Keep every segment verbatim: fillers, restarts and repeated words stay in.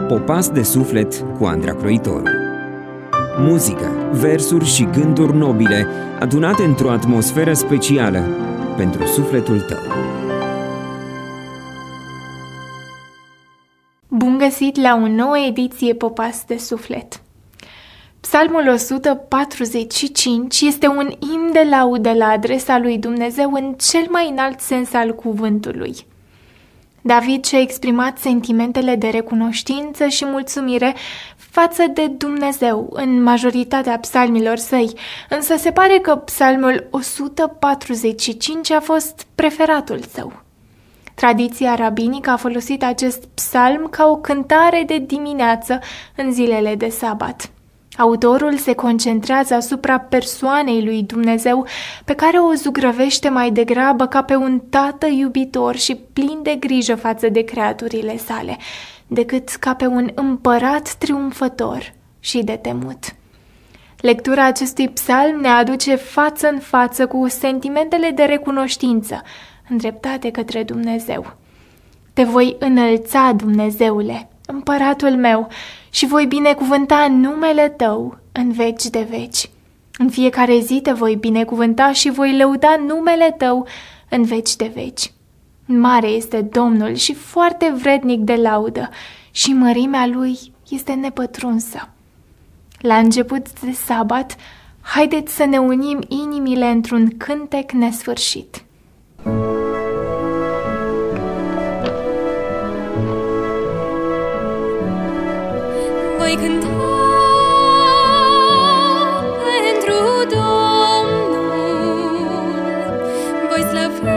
Popas de suflet cu Andra Croitoru. Muzică, versuri și gânduri nobile adunate într-o atmosferă specială pentru sufletul tău. Bun găsit la o nouă ediție Popas de suflet. Psalmul o sută patruzeci și cinci este un imn de laudă la adresa lui Dumnezeu în cel mai înalt sens al cuvântului. David și-a exprimat sentimentele de recunoștință și mulțumire față de Dumnezeu în majoritatea psalmilor săi, însă se pare că psalmul o sută patruzeci și cinci a fost preferatul său. Tradiția rabinică a folosit acest psalm ca o cântare de dimineață în zilele de sabat. Autorul se concentrează asupra persoanei lui Dumnezeu, pe care o zugrăvește mai degrabă ca pe un tată iubitor și plin de grijă față de creaturile sale, decât ca pe un împărat triumfător și de temut. Lectura acestui psalm ne aduce față în față cu sentimentele de recunoștință îndreptate către Dumnezeu. Te voi înălța, Dumnezeule, împăratul meu, și voi binecuvânta numele tău în veci de veci. În fiecare zi te voi binecuvânta și voi lăuda numele tău în veci de veci. Mare este Domnul și foarte vrednic de laudă și mărimea lui este nepătrunsă. La început de sabat, haideți să ne unim inimile într-un cântec nesfârșit. Voi cânta pentru Domnul, voi slăvi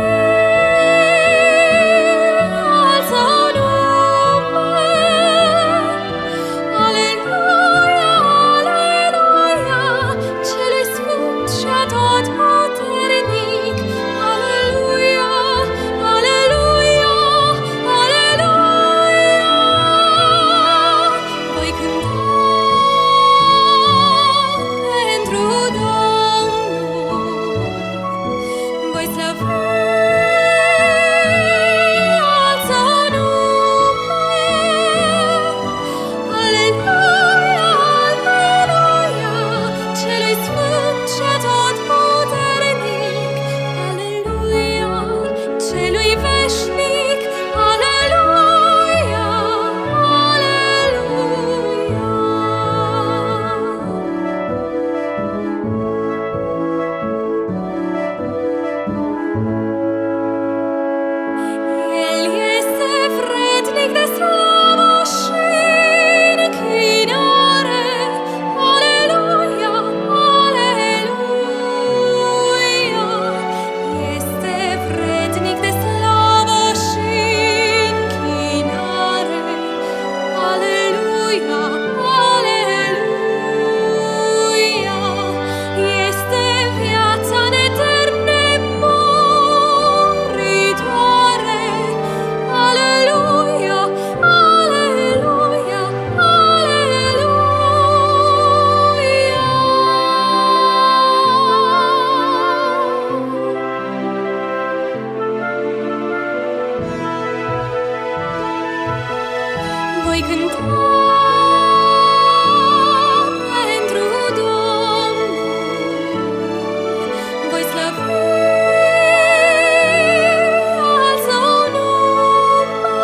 al Său nume. Aleluia, aleluia, Celui Sfânt și Atotputernic. Aleluia, aleluia, aleluia. Voi cânta pentru Domnul, voi slăvi al Său nume. Aleluia, aleluia, Celui Sfânt și Atotputernic. Aleluia, Celui veșnic. Aleluia, aleluia. El este vrednic de slavă și închinare. Aleluia, aleluia. Este vrednic de slavă și închinare. Aleluia, aleluia. Este viața în eterne moritoare. Aleluia, aleluia, aleluia. Voi cânta pentru Domnul, voi slăvi al Său nume.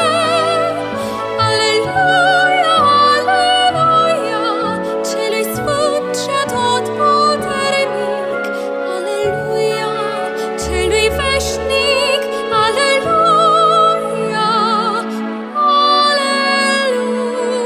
Aleluia, aleluia, Celui Sfânt și Atotputernic. Aleluia, Celui veșnic. Aleluia, aleluia.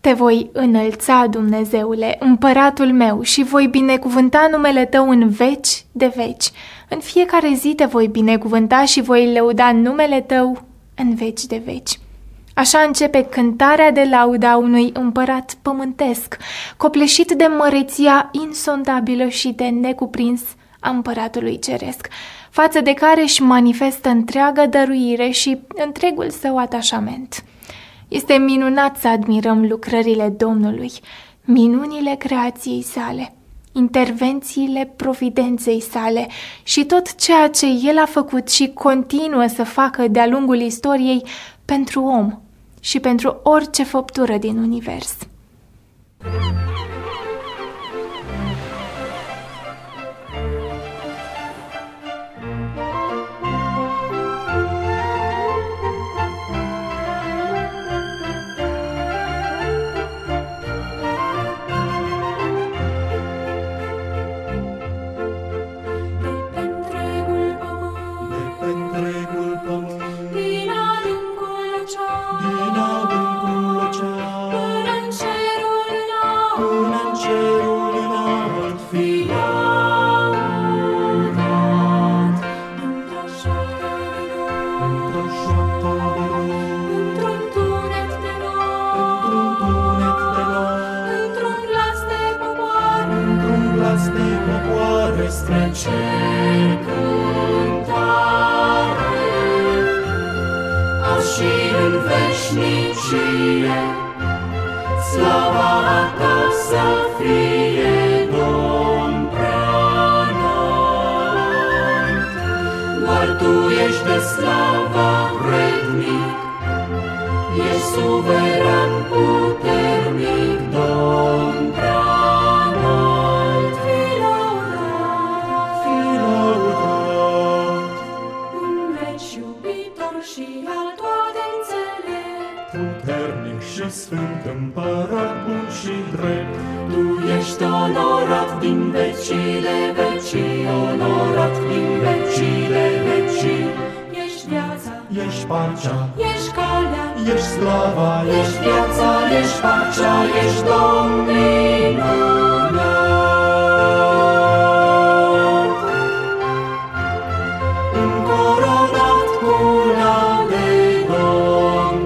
Te voi înălța, Dumnezeule, împăratul meu, și voi binecuvânta numele Tău în veci de veci. În fiecare zi Te voi binecuvânta și voi lăuda numele Tău în veci de veci. Așa începe cântarea de lauda unui împărat pământesc, copleșit de măreția insondabilă și de necuprins a împăratului ceresc, față de care își manifestă întreaga dăruire și întregul său atașament. Este minunat să admirăm lucrările Domnului, minunile creației sale, intervențiile providenței sale și tot ceea ce El a făcut și continuă să facă de-a lungul istoriei pentru om și pentru orice făptură din univers. Slava Ta să fie, Domn preanalt. Doar Tu ești de slava vrednic, ești suveran puternic, Domn preanalt. Fii lăudat, fii lăudat, în veci iubitor și al toate înțelept, puternic și sfânt, împărat bun și drept. Tu ești onorat din vecile vecii, onorat din vecile vecii. Ești viața, ești pacea, ești calea, ești slava, ești viața, ești pacea, ești Domn minunat. Încoronat cu laude, Domn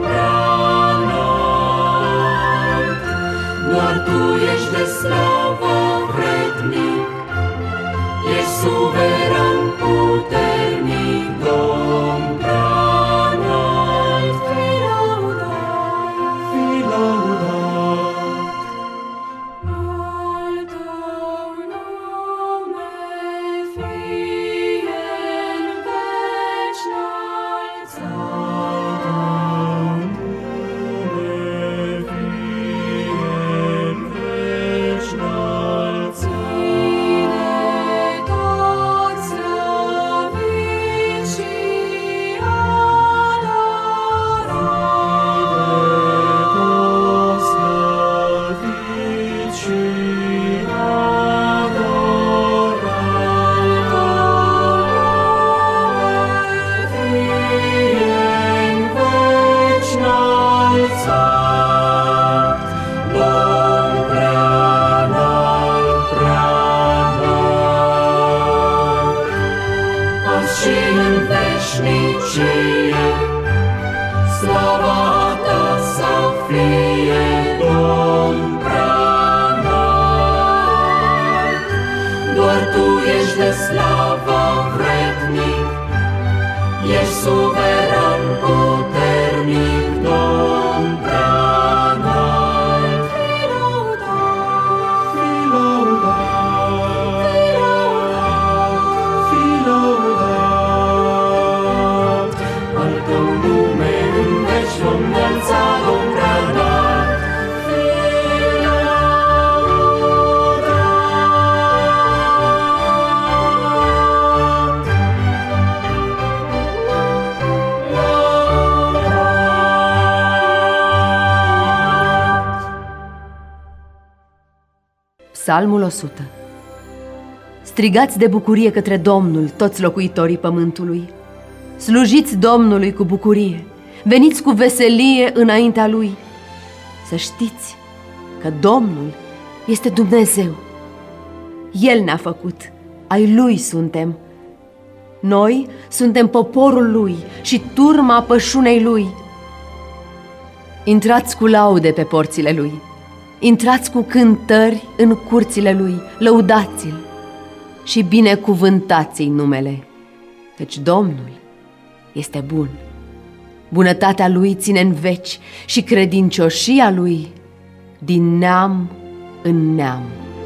preanalt. Doar Tu ești de slavă vrednic, ești suveran puternic, Domn preanalt. Fii lăudat, fii lăudat, al Tău nume fie în veci înălțat. Al Tău nume fie în veci înălțat. Ține tot slăvit și adorat. Ține tot slăvit și adorat. Fie în veci înălțat, Domn preanalt, preanalt. Azi și în veșnicie, slava Ta să fie, Domn preanalt. Doar Tu ești de slavă vrednic, ești suveran puternic, Domn preanalt. Fii lăudat, fii lăudat, fii lăudat, al Tău nume în veci vom înălța, Domn preanalt. Fii lăudat. Psalmul o sută. Strigați de bucurie către Domnul, toți locuitorii pământului. Slujiți Domnului cu bucurie, veniți cu veselie înaintea Lui. Să știți că Domnul este Dumnezeu. El ne-a făcut, ai Lui suntem. Noi suntem poporul Lui și turma pășunei Lui. Intrați cu laude pe porțile Lui, intrați cu cântări în curțile Lui, lăudați-L și binecuvântați-i numele, căci Domnul este bun. Bunătatea Lui ține în veci și credincioșia Lui din neam în neam.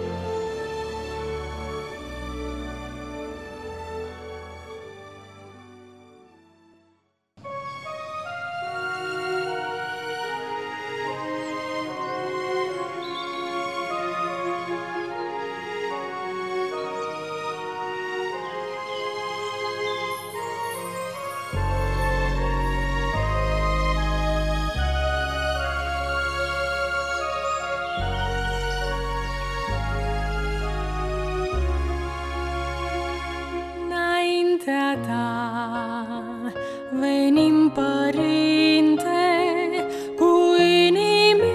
Înaintea ta venim, Părinte, cu inimile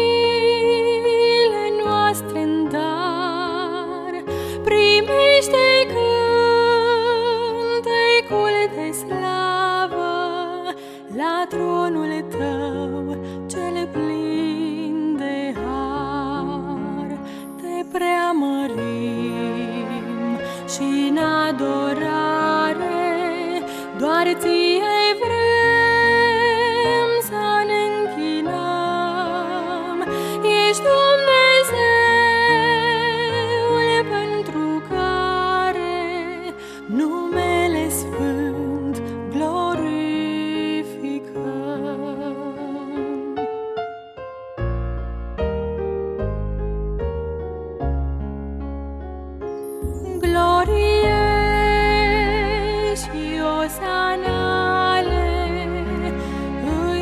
noastre în dar. Primește cântecul de slavă la tronul tău cel plin de har. Te preamărim și în adorare doar ție vrem să ne închinăm. Ești Dumnezeul pentru care numele sfânt glorificăm. Glorie și osanale îi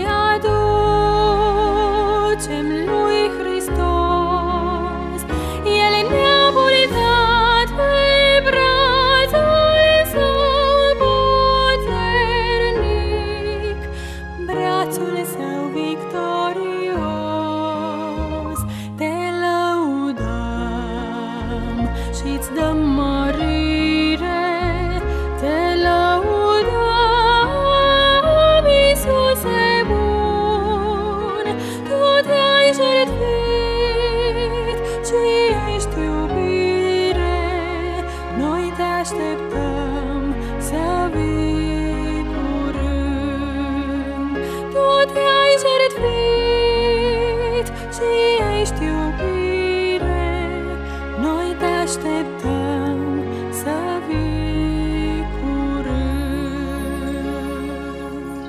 aducem lui Hristos. El ne-a purtat pe brațul său puternic, brațul său victorios. Te lăudăm și-ți dăm mărire, te lăudăm, Iisuse bun. Tu te-ai jertfit și ești iubire, noi te așteptăm să vii curând. Tu te-ai jertfit și ești iubire, noi te așteptăm să vii curând.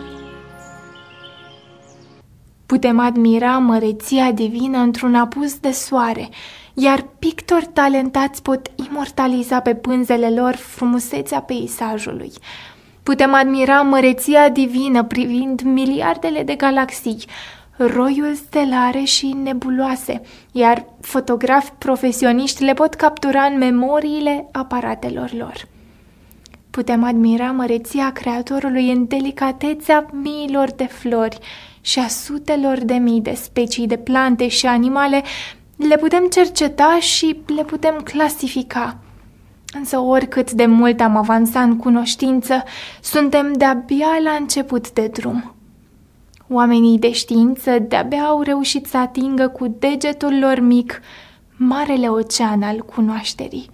Putem admira măreția divină într-un apus de soare, iar pictori talentați pot imortaliza pe pânzele lor frumusețea peisajului. Putem admira măreția divină privind miliardele de galaxii, roiul stelare și nebuloase, iar fotografi profesioniști le pot captura în memoriile aparatelor lor. Putem admira măreția Creatorului în delicatețea miilor de flori și a sutelor de mii de specii de plante și animale. Le putem cerceta și le putem clasifica. Însă oricât de mult am avansat în cunoștință, suntem de-abia la început de drum. Oamenii de știință de-abia au reușit să atingă cu degetul lor mic marele ocean al cunoașterii.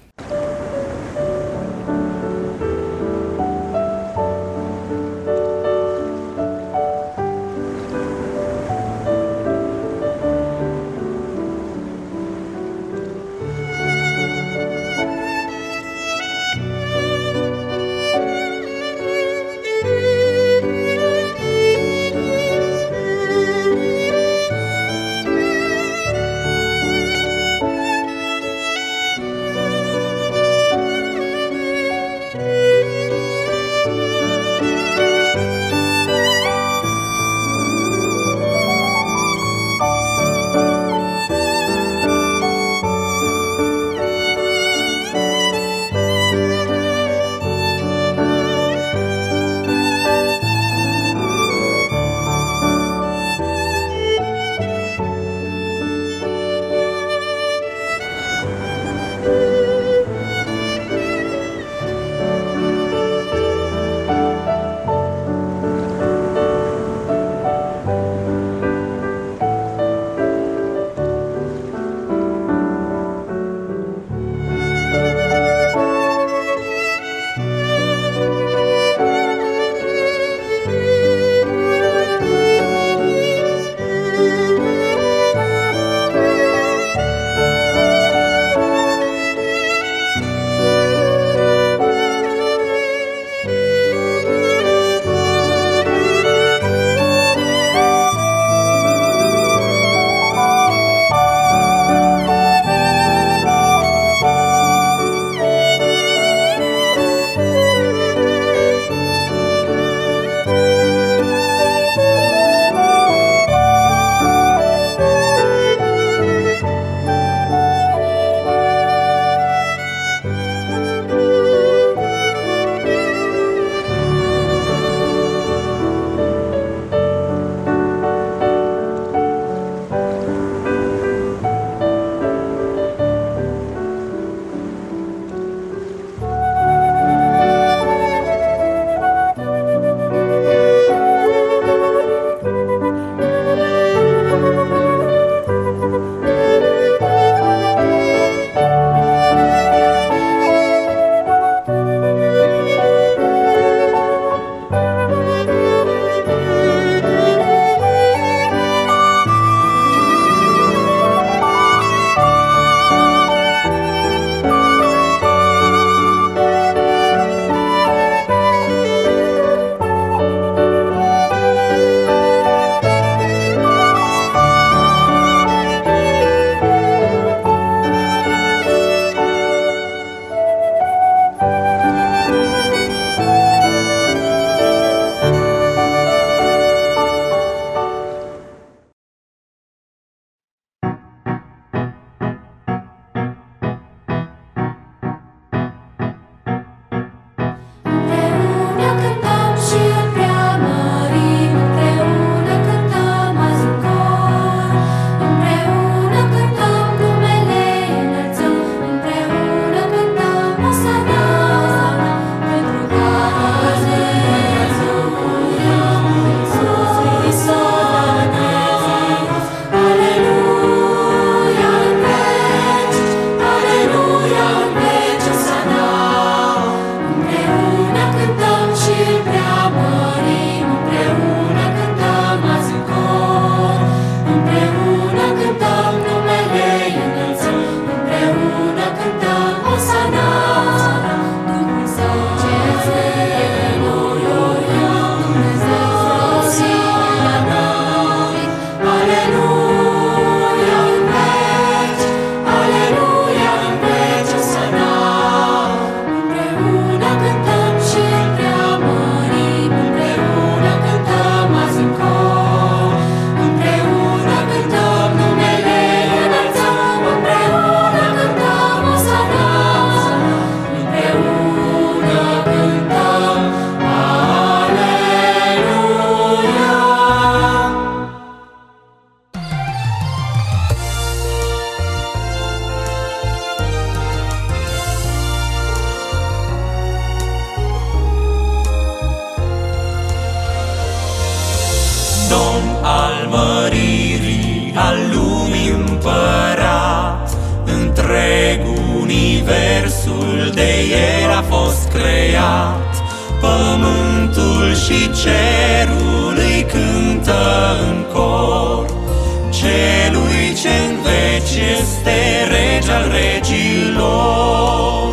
al lumii împărat, întreg universul de el a fost creat. Pământul și cerul îi cântă în cor, celui ce-n veci este rege al regilor.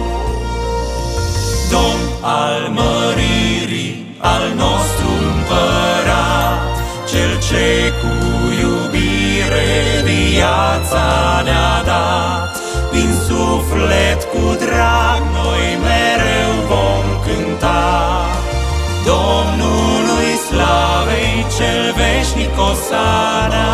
Domn al măririi, al nostru împărat, cel ce cu iubire viața ne-a dat. Din suflet cu drag noi mereu vom cânta Domnului slavei cel veșnic Osana.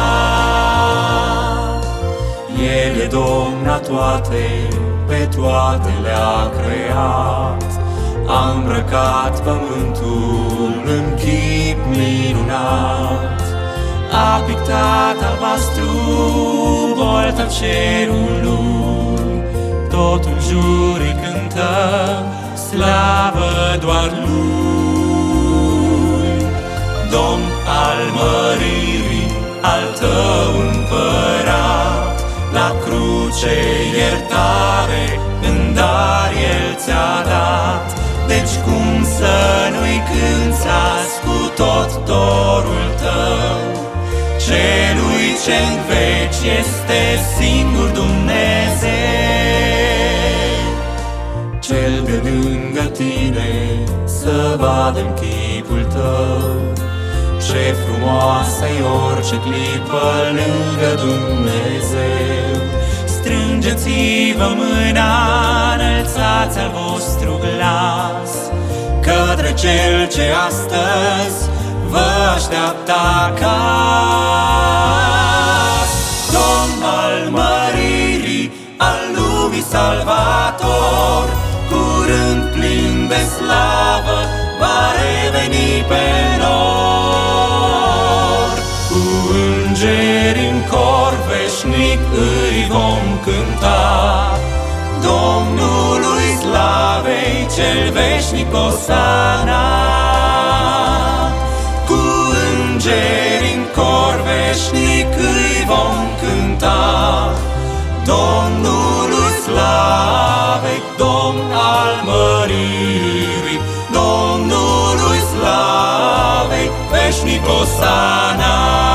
El e Domn a toate, pe toate le-a creat. A îmbrăcat pământul în chip minunat, a pictat albastru bolta cerului, tot în jur îi cântă slavă doar lui. Domn al măririi, al tău împărat, la cruce iertare în dar el ți-a dat. Deci cum să nu-i cânți azi cu tot dorul tău, celui ce-n veci este singur Dumnezeu. Cel de lângă tine să vadă-n chipul tău, ce frumoasă-i orice clipă lângă Dumnezeu. Strângeți-vă mâna, înălțați al vostru glas către Cel ce astăzi vă așteaptă acasă. Domn al măririi, al lumii salvator, curând plin de slavă va reveni pe nor. Cu îngeri în cor veșnic îi vom cânta Domnului slavei cel veșnic Osana. Cu îngeri în cor veșnic îi vom cânta Domnului slavei, Domn al măririi, Domnului slavei veșnic Osana.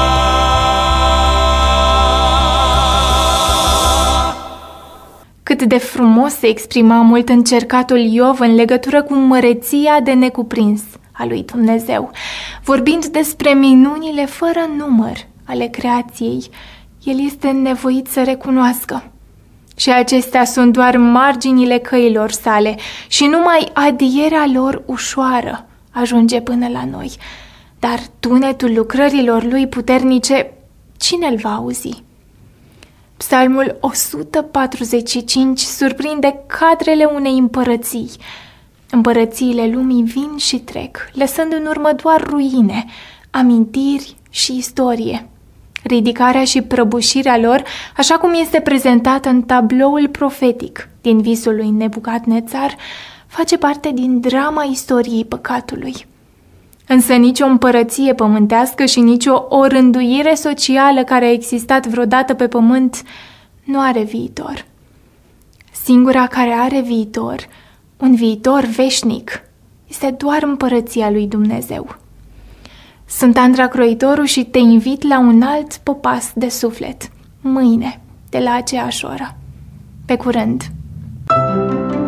Cât de frumos se exprima mult încercatul Iov în legătură cu măreția de necuprins a lui Dumnezeu. Vorbind despre minunile fără număr ale creației, el este nevoit să recunoască. Și acestea sunt doar marginile căilor sale și numai adierea lor ușoară ajunge până la noi. Dar tunetul lucrărilor lui puternice, cine îl va auzi? Psalmul o sută patruzeci și cinci surprinde cadrele unei împărății. Împărățiile lumii vin și trec, lăsând în urmă doar ruine, amintiri și istorie. Ridicarea și prăbușirea lor, așa cum este prezentată în tabloul profetic din visul lui Nebucadnețar, face parte din drama istoriei păcatului. Însă nicio împărăție pământească și nicio orânduire socială care a existat vreodată pe pământ nu are viitor. Singura care are viitor, un viitor veșnic, este doar împărăția lui Dumnezeu. Sunt Andra Croitoru și te invit la un alt popas de suflet, mâine, de la aceeași oră. Pe curând!